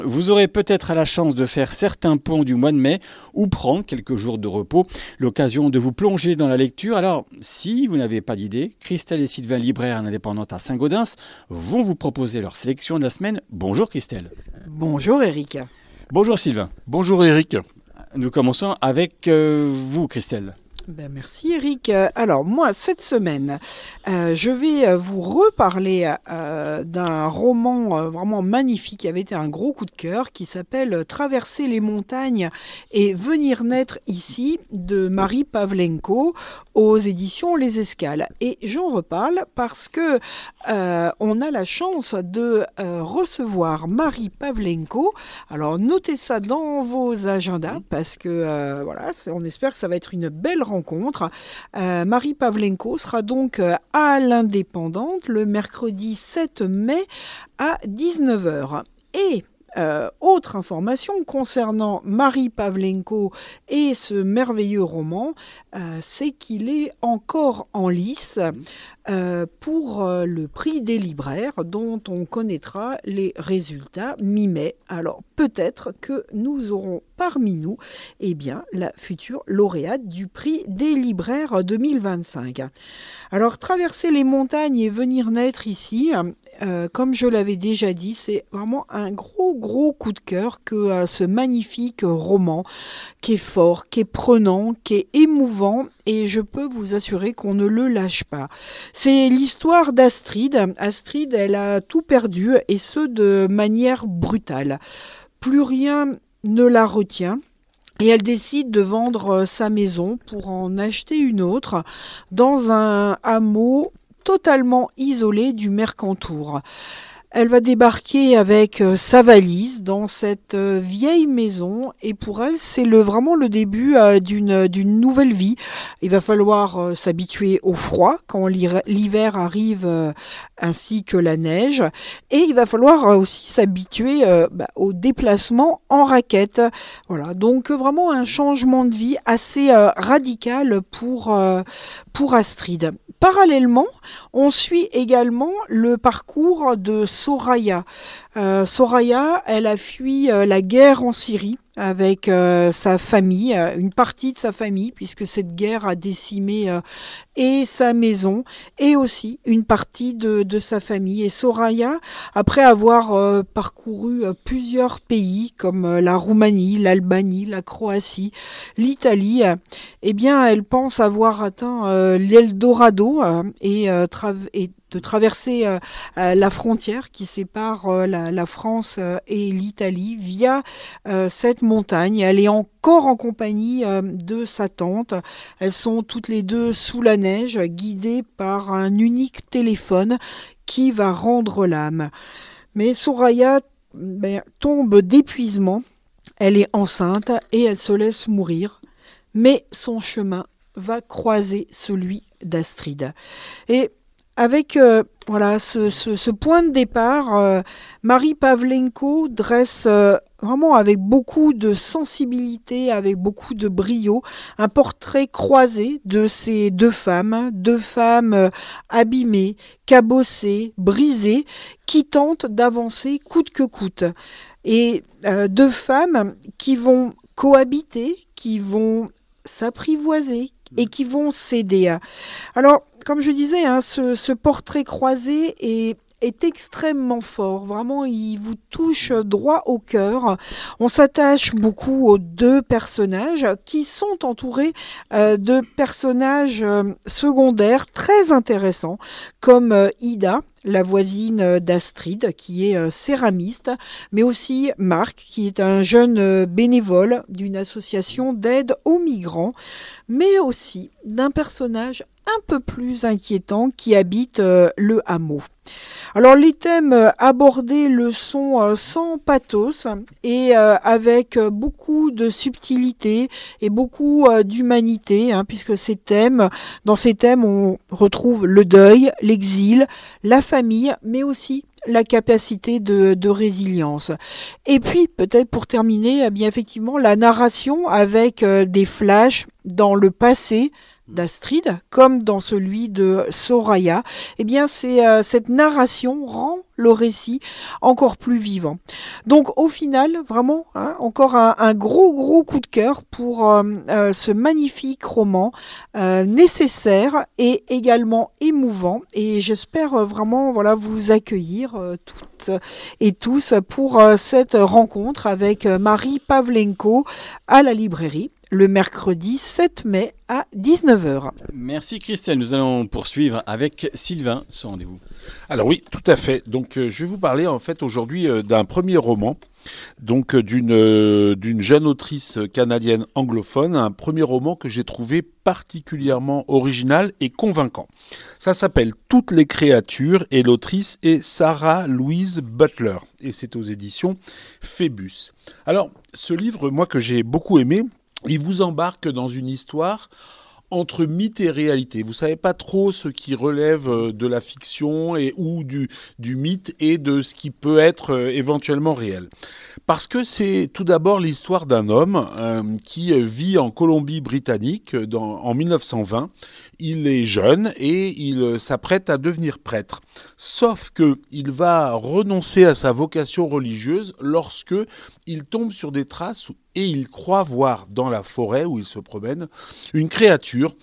Vous aurez peut-être la chance de faire certains ponts du mois de mai ou prendre quelques jours de repos, l'occasion de vous plonger dans la lecture. Alors, si vous n'avez pas d'idée, Christelle et Sylvain, libraires indépendants à Saint-Gaudens, vont vous proposer leur sélection de la semaine. Bonjour Christelle. Bonjour Eric. Bonjour Sylvain. Bonjour Eric. Nous commençons avec vous Christelle. Merci Eric. Alors moi, cette semaine, je vais vous reparler d'un roman vraiment magnifique qui avait été un gros coup de cœur, qui s'appelle « Traverser les montagnes et venir naître ici » de Marie Pavlenko aux éditions Les Escales. Et j'en reparle parce que on a la chance de recevoir Marie Pavlenko. Alors notez ça dans vos agendas parce que voilà, on espère que ça va être une belle rencontre. Marie Pavlenko sera donc à l'Indépendante le mercredi 7 mai à 19h. Et autre information concernant Marie Pavlenko et ce merveilleux roman, c'est qu'il est encore en lice pour le prix des libraires dont on connaîtra les résultats mi-mai. Alors peut-être que nous aurons parmi nous la future lauréate du prix des libraires 2025. Alors traverser les montagnes et venir naître ici, comme je l'avais déjà dit, c'est vraiment un gros coup de cœur que ce magnifique roman qui est fort, qui est prenant, qui est émouvant, et je peux vous assurer qu'on ne le lâche pas. C'est l'histoire d'Astrid. Astrid, elle a tout perdu, et ce de manière brutale. Plus rien ne la retient. Et elle décide de vendre sa maison pour en acheter une autre dans un hameau totalement isolé du Mercantour. Elle va débarquer avec sa valise dans cette vieille maison, et pour elle, c'est vraiment le début d'une nouvelle vie. Il va falloir s'habituer au froid quand l'hiver arrive, ainsi que la neige, et il va falloir aussi s'habituer au déplacement en raquette. Voilà, donc vraiment un changement de vie assez radical pour Astrid. Parallèlement, on suit également le parcours de Soraya. Soraya, elle a fui la guerre en Syrie avec sa famille, une partie de sa famille, puisque cette guerre a décimé et sa maison et aussi une partie de sa famille. Et Soraya, après avoir parcouru plusieurs pays comme la Roumanie, l'Albanie, la Croatie, l'Italie, elle pense avoir atteint l'Eldorado et de traverser la frontière qui sépare la France et l'Italie via cette montagne. Elle est encore en compagnie de sa tante. Elles sont toutes les deux sous la neige, guidées par un unique téléphone qui va rendre l'âme. Mais Soraya tombe d'épuisement. Elle est enceinte et elle se laisse mourir. Mais son chemin va croiser celui d'Astrid. Et avec ce point de départ, Marie Pavlenko dresse vraiment avec beaucoup de sensibilité, avec beaucoup de brio, un portrait croisé de ces deux femmes abîmées, cabossées, brisées, qui tentent d'avancer coûte que coûte. Et deux femmes qui vont cohabiter, qui vont s'apprivoiser et qui vont s'aider. Alors, comme je disais, ce portrait croisé est extrêmement fort. Vraiment, il vous touche droit au cœur. On s'attache beaucoup aux deux personnages qui sont entourés de personnages secondaires très intéressants, comme Ida, la voisine d'Astrid, qui est céramiste, mais aussi Marc, qui est un jeune bénévole d'une association d'aide aux migrants, mais aussi d'un personnage un peu plus inquiétant qui habite le hameau. Alors les thèmes abordés le sont sans pathos et avec beaucoup de subtilité et beaucoup d'humanité, puisque dans ces thèmes on retrouve le deuil, l'exil, la famille, mais aussi la capacité de résilience. Et puis peut-être pour terminer, effectivement la narration avec des flashs dans le passé, d'Astrid, comme dans celui de Soraya, eh bien cette narration rend le récit encore plus vivant. Donc au final, vraiment, encore un gros coup de cœur pour ce magnifique roman nécessaire et également émouvant. Et j'espère vraiment vous accueillir toutes et tous pour cette rencontre avec Marie Pavlenko à la librairie le mercredi 7 mai à 19h. Merci Christelle, nous allons poursuivre avec Sylvain ce rendez-vous. Alors oui, tout à fait. Donc je vais vous parler en fait aujourd'hui d'un premier roman, donc d'une jeune autrice canadienne anglophone, un premier roman que j'ai trouvé particulièrement original et convaincant. Ça s'appelle Toutes les créatures et l'autrice est Sarah Louise Butler et c'est aux éditions Phébus. Alors ce livre, moi que j'ai beaucoup aimé, il vous embarque dans une histoire entre mythe et réalité. Vous savez pas trop ce qui relève de la fiction ou du mythe et de ce qui peut être éventuellement réel. Parce que c'est tout d'abord l'histoire d'un homme qui vit en Colombie-Britannique en 1920. Il est jeune et il s'apprête à devenir prêtre. Sauf que il va renoncer à sa vocation religieuse lorsque il tombe sur des traces et il croit voir dans la forêt où il se promène une créature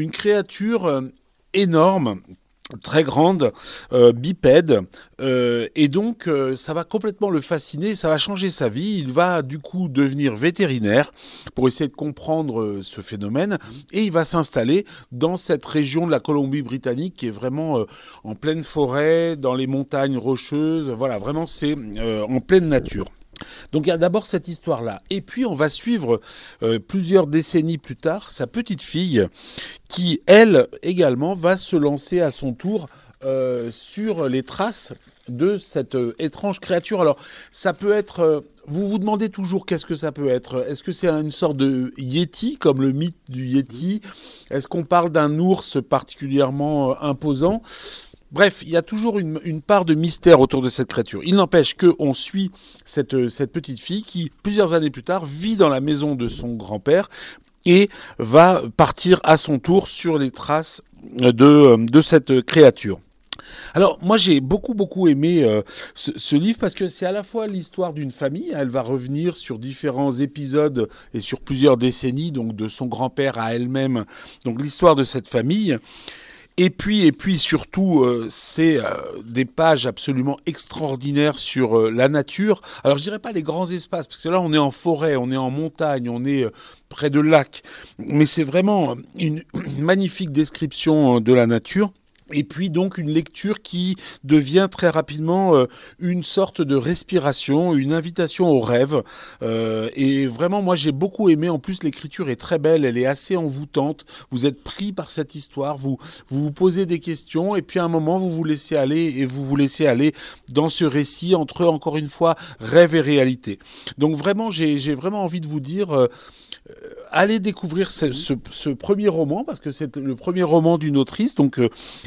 énorme, très grande, bipède, et donc ça va complètement le fasciner, ça va changer sa vie. Il va du coup devenir vétérinaire pour essayer de comprendre ce phénomène, et il va s'installer dans cette région de la Colombie-Britannique qui est vraiment en pleine forêt, dans les montagnes rocheuses. Voilà, vraiment c'est en pleine nature. Donc il y a d'abord cette histoire-là. Et puis on va suivre plusieurs décennies plus tard sa petite fille qui, elle également, va se lancer à son tour sur les traces de cette étrange créature. Alors ça peut être... vous vous demandez toujours qu'est-ce que ça peut être. Est-ce que c'est une sorte de yéti, comme le mythe du yéti ? Est-ce qu'on parle d'un ours particulièrement imposant ? Bref, il y a toujours une part de mystère autour de cette créature. Il n'empêche qu'on suit cette petite fille qui, plusieurs années plus tard, vit dans la maison de son grand-père et va partir à son tour sur les traces de cette créature. Alors moi j'ai beaucoup aimé ce livre parce que c'est à la fois l'histoire d'une famille, elle va revenir sur différents épisodes et sur plusieurs décennies, donc de son grand-père à elle-même, donc l'histoire de cette famille. Et puis surtout, c'est des pages absolument extraordinaires sur la nature. Alors je dirais pas les grands espaces, parce que là on est en forêt, on est en montagne, on est près de lacs, mais c'est vraiment une magnifique description de la nature. Et puis donc une lecture qui devient très rapidement une sorte de respiration, une invitation au rêve. Et vraiment, moi j'ai beaucoup aimé. En plus, l'écriture est très belle, elle est assez envoûtante. Vous êtes pris par cette histoire, vous posez des questions et puis à un moment vous vous laissez aller dans ce récit entre, encore une fois, rêve et réalité. Donc vraiment, j'ai vraiment envie de vous dire... allez découvrir ce premier roman, parce que c'est le premier roman d'une autrice, donc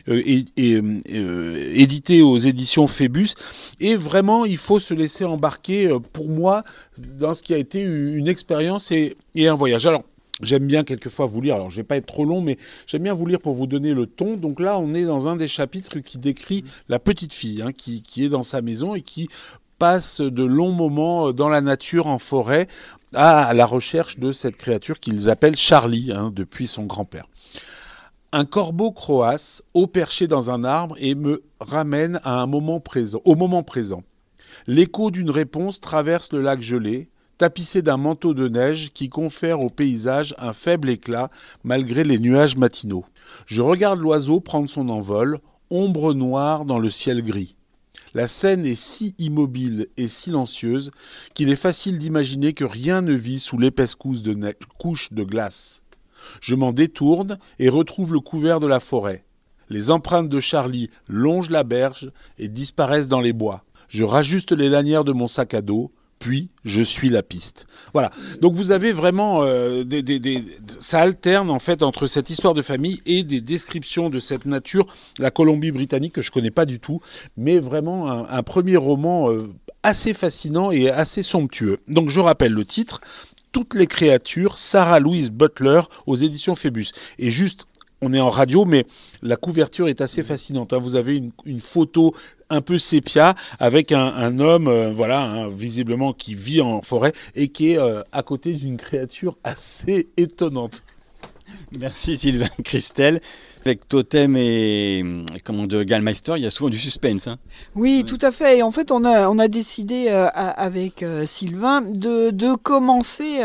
édité aux éditions Phébus. Et vraiment, il faut se laisser embarquer, pour moi, dans ce qui a été une expérience et un voyage. Alors, j'aime bien quelquefois vous lire, alors je ne vais pas être trop long, mais j'aime bien vous lire pour vous donner le ton. Donc là, on est dans un des chapitres qui décrit la petite fille qui est dans sa maison et qui passe de longs moments dans la nature, en forêt, à la recherche de cette créature qu'ils appellent Charlie, depuis son grand-père. Un corbeau croasse, haut perché dans un arbre, et me ramène au moment présent. L'écho d'une réponse traverse le lac gelé, tapissé d'un manteau de neige qui confère au paysage un faible éclat malgré les nuages matinaux. Je regarde l'oiseau prendre son envol, ombre noire dans le ciel gris. La scène est si immobile et silencieuse qu'il est facile d'imaginer que rien ne vit sous l'épaisse couche de glace. Je m'en détourne et retrouve le couvert de la forêt. Les empreintes de Charlie longent la berge et disparaissent dans les bois. Je rajuste les lanières de mon sac à dos, puis je suis la piste. Voilà. Donc vous avez vraiment ça alterne en fait entre cette histoire de famille et des descriptions de cette nature, la Colombie-Britannique que je connais pas du tout, mais vraiment un premier roman assez fascinant et assez somptueux. Donc je rappelle le titre. Toutes les créatures, Sarah Louise Butler aux éditions Phébus. Et juste on est en radio, mais la couverture est assez fascinante. Vous avez une photo un peu sépia avec un homme, visiblement qui vit en forêt et qui est à côté d'une créature assez étonnante. Merci Sylvain. Christelle, avec Totem et de Gallmeister, il y a souvent du suspense. Oui, tout à fait. Et en fait, on a décidé avec Sylvain de commencer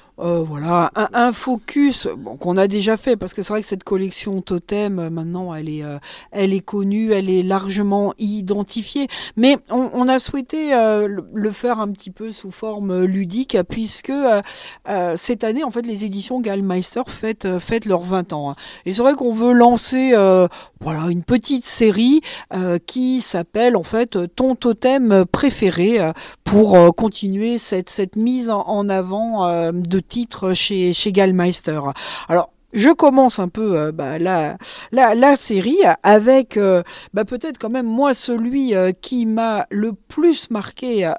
un focus qu'on a déjà fait, parce que c'est vrai que cette collection Totem, maintenant, elle est connue, elle est largement identifiée, mais on a souhaité le faire un petit peu sous forme ludique, puisque cette année, en fait, les éditions Gallmeister fêtent leurs 20 ans. Et c'est vrai qu'on veut lancer une petite série qui s'appelle en fait Ton Totem préféré, pour continuer cette mise en avant de titres chez Gallmeister. Alors, je commence un peu la série avec peut-être quand même moi celui qui m'a le plus marqué,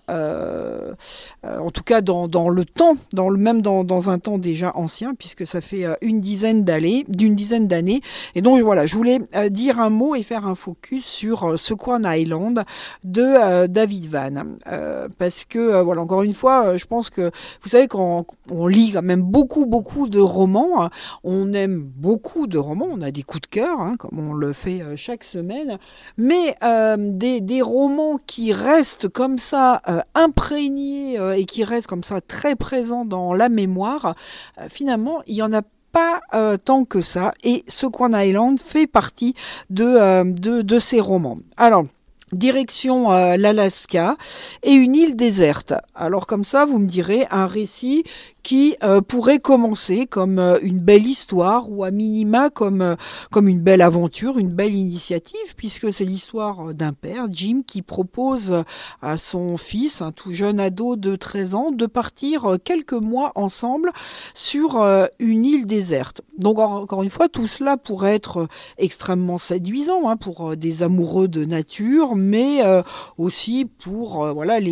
en tout cas dans le temps, dans un temps déjà ancien, puisque ça fait d'une dizaine d'années. Et donc voilà, je voulais dire un mot et faire un focus sur Sequan Island de David Vann, parce que encore une fois, je pense que vous savez, quand on lit quand même beaucoup de romans, on aime beaucoup de romans, on a des coups de cœur, comme on le fait chaque semaine, mais des romans qui restent comme ça imprégnés et qui restent comme ça très présents dans la mémoire, finalement, il y en a pas tant que ça, et Sequan Island fait partie de ces romans. Alors, direction l'Alaska et une île déserte. Alors comme ça, vous me direz, un récit qui pourrait commencer comme une belle histoire, ou à minima comme une belle aventure, une belle initiative, puisque c'est l'histoire d'un père, Jim, qui propose à son fils, un tout jeune ado de 13 ans, de partir quelques mois ensemble sur une île déserte. Donc encore une fois, tout cela pourrait être extrêmement séduisant pour des amoureux de nature, mais aussi pour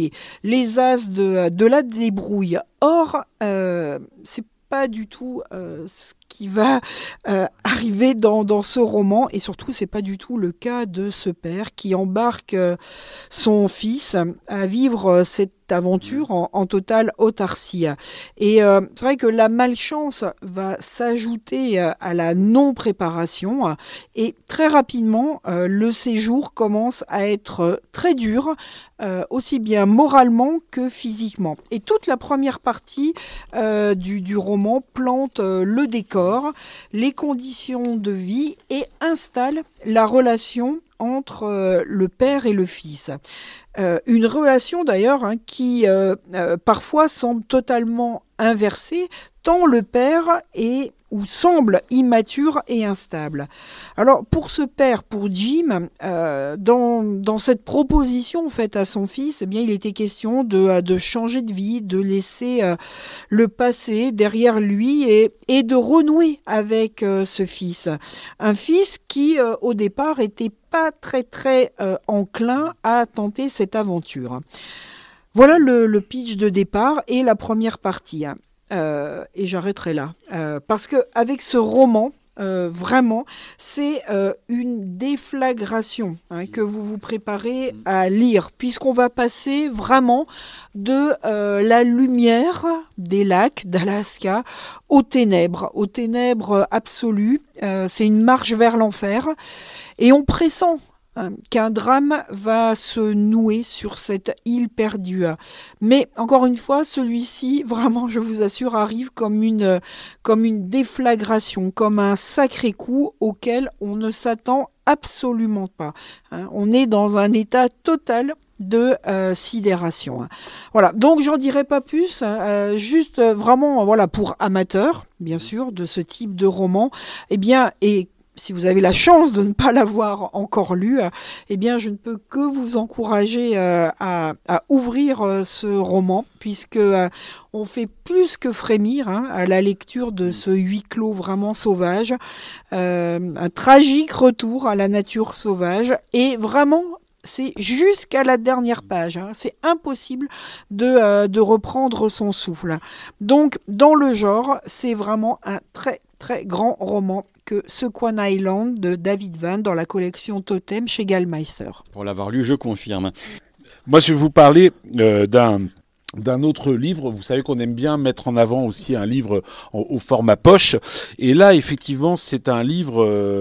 les as de la débrouille. Or, c'est pas du tout ce qui va arriver dans ce roman, et surtout c'est pas du tout le cas de ce père qui embarque son fils à vivre cette aventure en totale autarcie. Et c'est vrai que la malchance va s'ajouter à la non-préparation, et très rapidement le séjour commence à être très dur, aussi bien moralement que physiquement. Et toute la première partie du roman plante le décor, les conditions de vie, et installe la relation entre le père et le fils. Une relation d'ailleurs qui parfois semble totalement inversée, tant le père est ou semble immature et instable. Alors pour ce père, pour Jim, dans cette proposition faite à son fils, il était question de changer de vie, de laisser le passé derrière lui et de renouer avec ce fils. Un fils qui au départ était pas très enclin à tenter cette aventure. Voilà le pitch de départ et la première partie. Et j'arrêterai là. Parce que avec ce roman, vraiment, c'est une déflagration que vous vous préparez à lire, puisqu'on va passer vraiment de la lumière des lacs d'Alaska aux ténèbres absolues. C'est une marche vers l'enfer, et on pressent qu'un drame va se nouer sur cette île perdue. Mais encore une fois, celui-ci, vraiment, je vous assure, arrive comme une déflagration, comme un sacré coup auquel on ne s'attend absolument pas. On est dans un état total de sidération. Voilà, donc j'en dirai pas plus, juste vraiment pour amateurs, bien sûr, de ce type de roman, et si vous avez la chance de ne pas l'avoir encore lu, je ne peux que vous encourager à ouvrir ce roman, puisque on fait plus que frémir à la lecture de ce huis clos vraiment sauvage, un tragique retour à la nature sauvage, et vraiment c'est jusqu'à la dernière page. C'est impossible de reprendre son souffle. Donc, dans le genre, c'est vraiment un très, très grand roman que Sequan Island de David Vann dans la collection Totem chez Gallmeister. Pour l'avoir lu, je confirme. Moi, je vais vous parler d'un autre livre. Vous savez qu'on aime bien mettre en avant aussi un livre au format poche. Et là, effectivement, c'est un livre,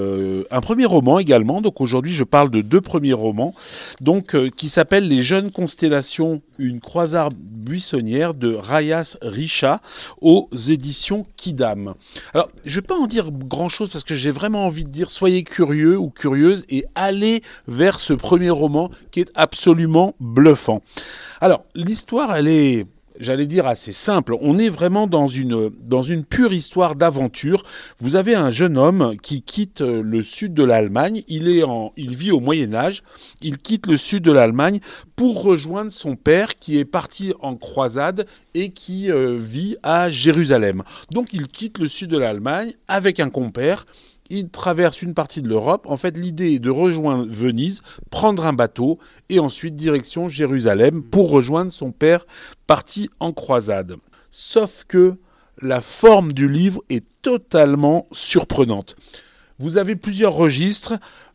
un premier roman également. Donc aujourd'hui, je parle de 2 premiers romans, donc qui s'appellent Les jeunes constellations, une croisade buissonnière de Rayas Richa aux éditions Quidam. Alors, je ne vais pas en dire grand-chose parce que j'ai vraiment envie de dire soyez curieux ou curieuses et allez vers ce premier roman qui est absolument bluffant. Alors, l'histoire, elle est, j'allais dire, assez simple. On est vraiment dans une pure histoire d'aventure. Vous avez un jeune homme qui quitte le sud de l'Allemagne. Il vit au Moyen-Âge. Il quitte le sud de l'Allemagne pour rejoindre son père qui est parti en croisade et qui vit à Jérusalem. Donc, il quitte le sud de l'Allemagne avec un compère. Il traverse une partie de l'Europe. En fait, l'idée est de rejoindre Venise, prendre un bateau et ensuite direction Jérusalem pour rejoindre son père parti en croisade. Sauf que la forme du livre est totalement surprenante. Vous avez plusieurs registres.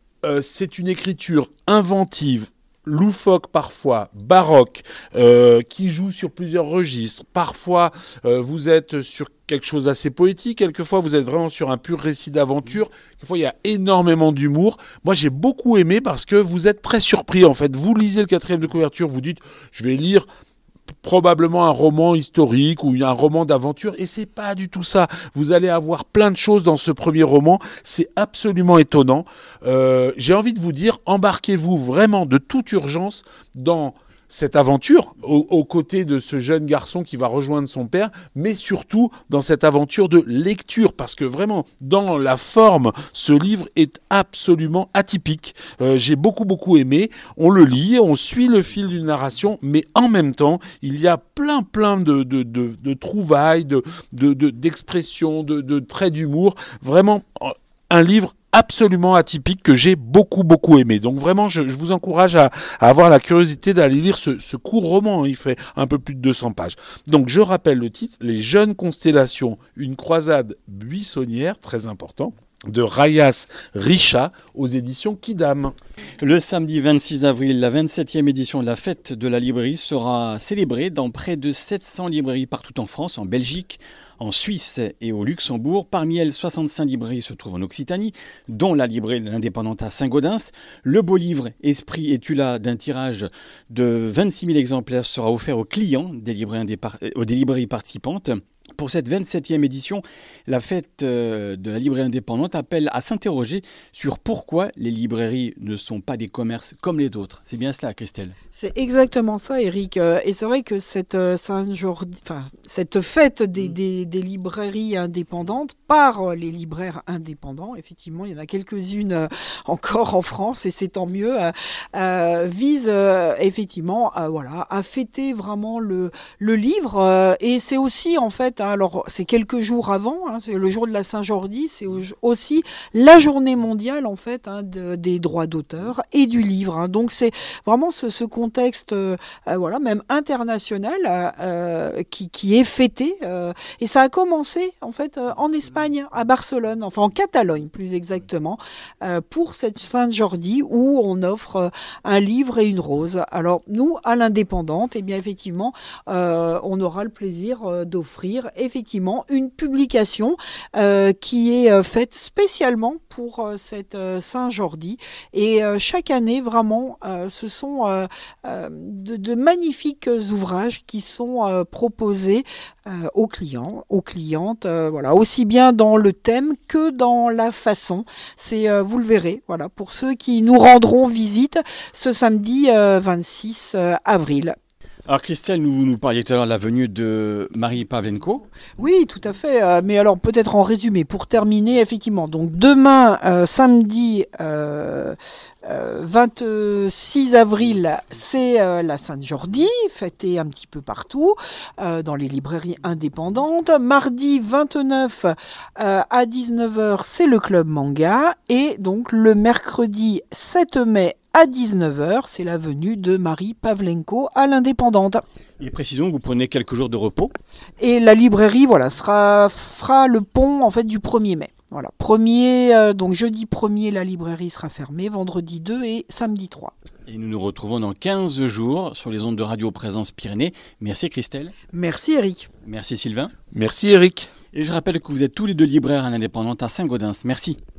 C'est une écriture inventive, loufoque parfois, baroque, qui joue sur plusieurs registres. Parfois, vous êtes sur quelque chose d'assez poétique. Quelquefois, vous êtes vraiment sur un pur récit d'aventure. Quelquefois, il y a énormément d'humour. Moi, j'ai beaucoup aimé parce que vous êtes très surpris. En fait, vous lisez le 4e de couverture, vous dites, je vais lire probablement un roman historique ou un roman d'aventure, et c'est pas du tout ça. Vous allez avoir plein de choses dans ce premier roman, c'est absolument étonnant. J'ai envie de vous dire, embarquez-vous vraiment de toute urgence dans cette aventure, aux côtés de ce jeune garçon qui va rejoindre son père, mais surtout dans cette aventure de lecture, parce que vraiment, dans la forme, ce livre est absolument atypique. J'ai beaucoup aimé. On le lit, on suit le fil d'une narration, mais en même temps, il y a plein de trouvailles, d'expressions, de traits d'humour. Vraiment, un livre absolument atypique que j'ai beaucoup aimé. Donc vraiment, je vous encourage à avoir la curiosité d'aller lire ce court roman. Il fait un peu plus de 200 pages. Donc je rappelle le titre, Les jeunes constellations, une croisade buissonnière, très important, de Rayas Richa aux éditions Quidam. Le samedi 26 avril, la 27e édition de la Fête de la librairie sera célébrée dans près de 700 librairies partout en France, en Belgique, en Suisse et au Luxembourg. Parmi elles, 65 librairies se trouvent en Occitanie, dont la librairie indépendante à Saint-Gaudens. Le beau livre « Esprit et tu là » d'un tirage de 26 000 exemplaires sera offert aux clients des librairies participantes. Pour cette 27e édition, la Fête de la librairie indépendante appelle à s'interroger sur pourquoi les librairies ne sont pas des commerces comme les autres. C'est bien cela, Christelle? C'est exactement ça, Eric. Et c'est vrai que cette fête des librairies indépendantes par les libraires indépendants, effectivement, il y en a quelques-unes encore en France, et c'est tant mieux, vise effectivement à fêter vraiment le livre. Et c'est aussi, en fait, alors c'est quelques jours avant, c'est le jour de la Saint-Jordi, c'est aussi la journée mondiale, en fait, des droits d'auteur et du livre. Donc c'est vraiment ce contexte même international qui est fêté, et ça a commencé en fait en Espagne, à Barcelone, enfin en Catalogne plus exactement, pour cette Saint-Jordi où on offre un livre et une rose. Alors nous, à l'Indépendante, bien effectivement, on aura le plaisir d'offrir effectivement une publication qui est faite spécialement pour cette Saint-Jordi, et chaque année vraiment ce sont de magnifiques ouvrages qui sont proposés aux clients, aux clientes, aussi bien dans le thème que dans la façon. C'est, vous le verrez, pour ceux qui nous rendront visite ce samedi 26 avril. Alors Christelle, nous parliez tout à l'heure de la venue de Marie Pavlenko. Oui, tout à fait. Mais alors peut-être en résumé, pour terminer, effectivement. Donc demain, samedi 26 avril, c'est la Saint-Jordi, fêtée un petit peu partout, dans les librairies indépendantes. Mardi 29 à 19h, c'est le Club Manga. Et donc le mercredi 7 mai à 19h, c'est la venue de Marie Pavlenko à l'Indépendante. Et précisons que vous prenez quelques jours de repos. Et la librairie, fera le pont en fait du 1er mai. Voilà, donc jeudi 1er, la librairie sera fermée, vendredi 2 et samedi 3. Et nous nous retrouvons dans 15 jours sur les ondes de Radio Présence Pyrénées. Merci Christelle. Merci Eric. Merci Sylvain. Merci Eric. Et je rappelle que vous êtes tous les deux libraires à l'Indépendante à Saint-Gaudens. Merci.